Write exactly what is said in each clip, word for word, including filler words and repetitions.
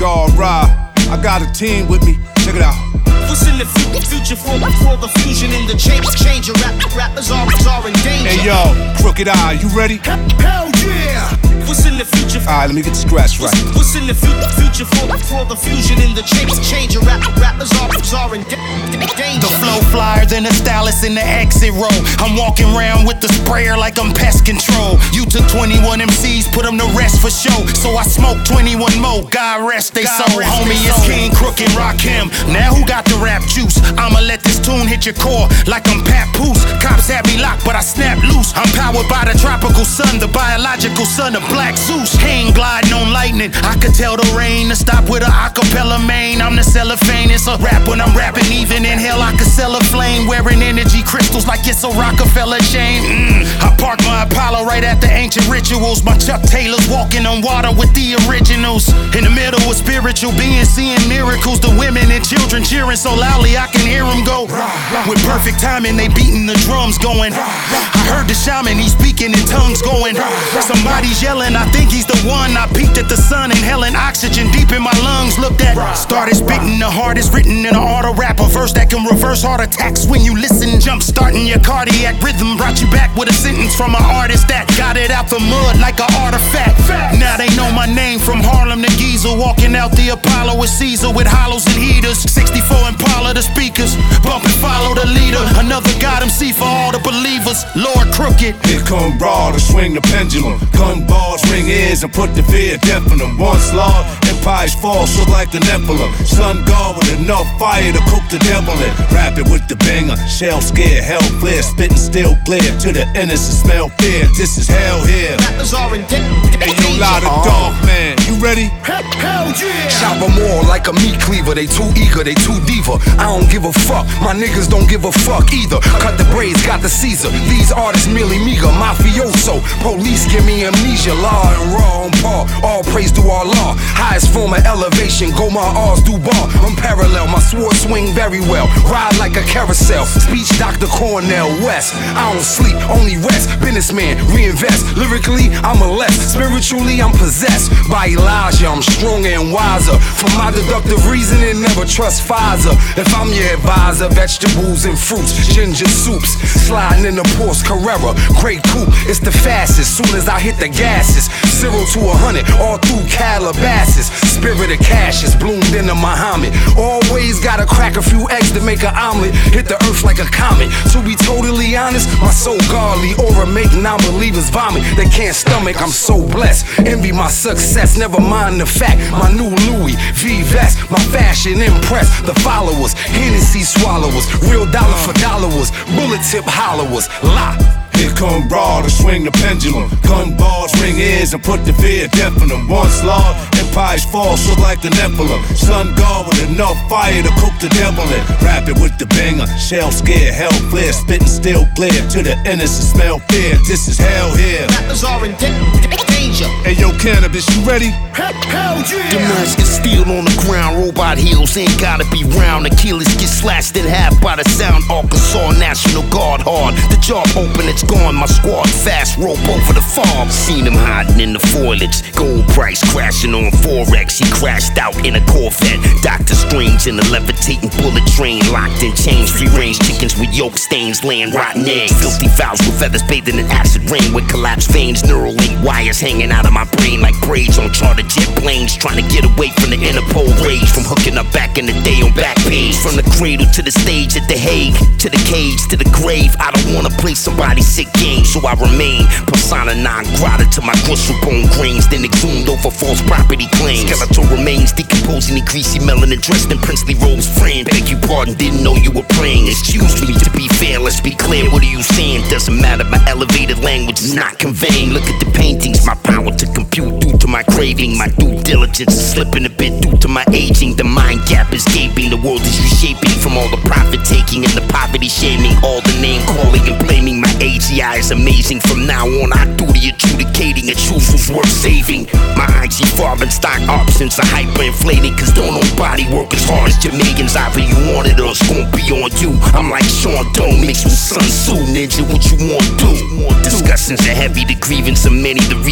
God ride. I got a team with me, check it out. What's in the future for, for the fusion in the change? Change your rap, rappers are, are in danger. Hey yo, Crooked Eye, you ready? Hell yeah! What's in the future? Alright, let me get the scratch right. What's, what's in the future for, for the fusion in the change? Change your rap, rappers are, are in danger. The flow flyer than a stylist in the exit row. I'm walking around with the sprayer like I'm pest control. You took twenty-one M Cs, put them to rest for show. So I smoke twenty-one more. God rest they soul. Homie, it's King Crooked, rock him. Now who got the rap juice? I'ma let this tune hit your core like I'm Papoose. Cops have me locked, but I snap loose. I'm powered by the tropical sun, the biological son of Black Zeus. Hang gliding on lightning. I could tell the rain to stop with a acapella main. I'm the cellophane. It's a rap when I'm rapping. Even in hell, I could sell a flame. Wearing energy crystals like it's a Rockefeller chain. Mm. I park my Apollo right at the ancient rituals. My Chuck Taylor's walking on water with the originals. In the middle of spiritual beings, seeing miracles. The women and children cheering so loudly I can hear them go. With perfect timing, they beating the drums going. I heard the shaman, he's speaking in tongues going. Somebody's yelling, I think he's the one. I peeked at the sun, inhaling oxygen deep in my lungs. Looked at, started spitting the hardest written in an auto rap. A verse that can reverse heart attacks when you listen. Jump starting your cardiac rhythm. Brought you back with a sentence from an artist that got it out the mud like an artifact. Now they know my name from Harlem to Giza. Walking out the Apollo with Caesar with hollows and heaters. sixty-four Impala the speakers. Bump and follow the leader. Another God M C for all the believers. Lord Crooked. Here come Raw to swing the pendulum. Gun balls, ring ears, and put the fear death in them. Once law, empires fall, so like the Nephilim. Sun God with enough fire to cook the devil in. Rap it with the banger, shell scared, hell clear. Spitting still clear to the innocent smell fear. This is hell here. Rappers are in danger. Hey, you lot of dog man, you ready? Hell yeah! Chop them all like a meat cleaver. They too eager, they too diva. I don't give a fuck, my niggas don't give a fuck either. Cut the braids, got the Caesar. These artists merely meager, mafioso. Police give me amnesia. Law and raw on par, all praise to Allah. Highest form of elevation, go my R's do bar. I'm parallel, my sword swing very well. Ride like a carousel, speech Doctor Cornell West. I don't sleep, only rest. Businessman, reinvest. Lyrically, I'm a less. Spiritually, I'm possessed by Elijah. I'm stronger and wiser. For my deductive reasoning, never trust Pfizer. If I'm your advisor, vegetables and fruits, ginger soups, sliding in the Porsche Carrera, great coupe, it's the fastest. Soon as I hit the gases, zero to a hundred, all through Calabasas. Spirit of cash is bloomed into Muhammad. Always gotta crack a few eggs to make an omelet. Hit the earth like a comet. To be totally honest, my soul godly aura make non-believers vomit. They can't stomach, I'm so blessed. Envy my success, never mind the fact. My new Louis V vest, my fashion impress the followers. Hennessy swallowers, real dollar for dollars, bullet tip hollowers. La. Here come Raw to swing the pendulum. Gun balls, ring ears, and put the fear death in them. Once law, empires fall, so like the Nephilim. Sun God with enough fire to cook the devil in. Rap it with the banger, shell scared, hell clear. Spitting still clear to the innocent smell fear. This is hell here. Rappers are in danger. Hey yo, Cannabis, you ready? Hell yeah! Damascus steel on the ground, robot heels ain't gotta be round. Achilles get slashed in half by the sound. Arkansas National Guard hard. The job open, it's gone. My squad fast rope over the farm. Seen him hiding in the foliage. Gold price crashing on Forex. He crashed out in a Corvette. Doctor Strange in a levitating bullet train. Locked in chains, free range chickens with yolk stains, laying rotten eggs. Filthy fouls with feathers bathing in acid rain. With collapsed veins, neural link wires hanging out of my brain like braids on charter jet planes. Trying to get away from the Interpol rage. From hooking up back in the day on Backpage. From the cradle to the stage at The Hague. To the cage, to the grave. I don't wanna play somebody's sick game, so I remain persona non grata to my gristle bone grains. Then exhumed over false property claims. Skeletal remains decomposing in greasy melanin dressed in princely robes framed. Beg your pardon, didn't know you were praying. Excuse me, to be fair, let's be clear. What are you saying? Doesn't matter, my elevated language is not conveying. Look at the paintings, my power to compute due to my craving. My due diligence is slipping a bit due to my aging. The mind gap is gaping, the world is reshaping. From all the profit taking and the poverty shaming. All the name calling and blaming. My A G I is amazing. From now on, I do the adjudicating. A truth is worth saving. My I G foreign stock options are hyperinflating. Cause don't nobody work as hard as Jamaicans. Either you wanted or it's gon' be on you. I'm like Sean Doe mixed with Sun Tzu. Ninja, what you want do? Discussions are heavy, the grievance of many. The reasons are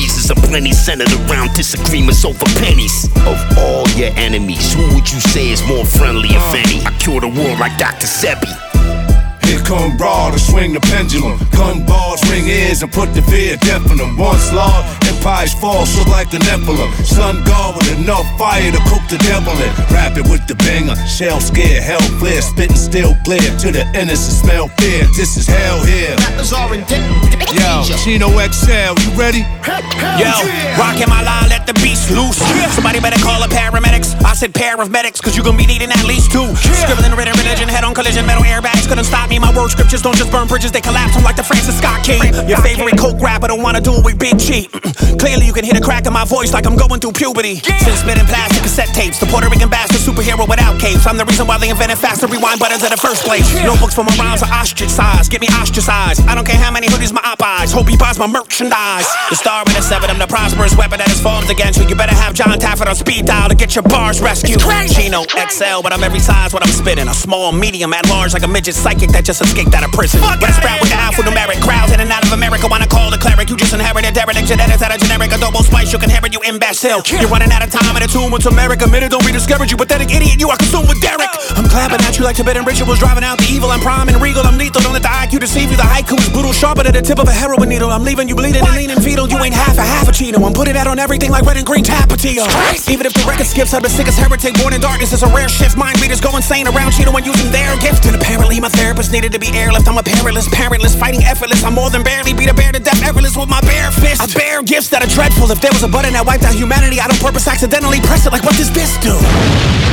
plenty centered around disagreements over pennies. Of all your enemies, who would you say is more friendly, if any? I cure the world like Doctor Sebi. Here come Raw to swing the pendulum. Gun bars, ring ears, and put the fear death in them. Once law, empires fall, so like the Nephilim. Sun God with enough fire to cook the devil in. Rap it with the banger, shell scared, hell clear. Spitting still clear, to the innocent smell fear. This is hell here. Rappers are in danger. Yo, Chino X L, you ready? Yo, rockin' my line, let the beast loose. Somebody better call the paramedics. I said pair of medics, cause you gon' be needing at least two. Scribbling written religion, head on collision, metal airbags couldn't stop me. My word scriptures don't just burn bridges, they collapse them like the Francis Scott Key. Your favorite coke rapper don't wanna do it with Big G. Clearly you can hear the crack in my voice like I'm going through puberty. Since spitting plastic cassette tapes, the Puerto Rican bastard superhero without capes. I'm the reason why they invented faster rewind buttons in the first place. Notebooks for my rhymes are ostracized, get me ostracized. I don't care how many hoodies my op eyes, hope he buys my merchandise. The star with the seven, I'm the prosperous weapon that is formed against you. You better have John Taffet on speed dial to get your bars rescued. Chino X L, but I'm every size when I'm spitting. A small, medium, at large like a midget psychic that just escaped out of prison. When I sprout with the alphanumeric crowds in and out of America, wanna call the cleric. You just inherited derelict genetics out of generic adobo spice. You can inherit, you imbecile. You're running out of time in a tune with America. Minute don't be discouraged, you pathetic idiot. You are consumed with Derek. I'm clapping at you like Tibetan rituals, driving out the evil. I'm prime and regal, I'm lethal. Don't let the I Q deceive you. The haiku is brutal, sharper than the tip of a heroin needle. I'm leaving you bleeding and leaning fetal. You ain't half a half a Chino. I'm putting that on everything like red and green Tapatio. Even if the record skips, I'm the sickest heretic. Born in darkness, it's a rare shift. Mind readers go insane around Chino when using their gift. And apparently my therapist needed to be airlift. I'm a parentless, parentless, fighting effortless. I'm more than barely beat a bear to death, effortless with my bare fist. I bear gifts that are dreadful. If there was a button that wiped out humanity, I'd on purpose accidentally press it. Like what does this do?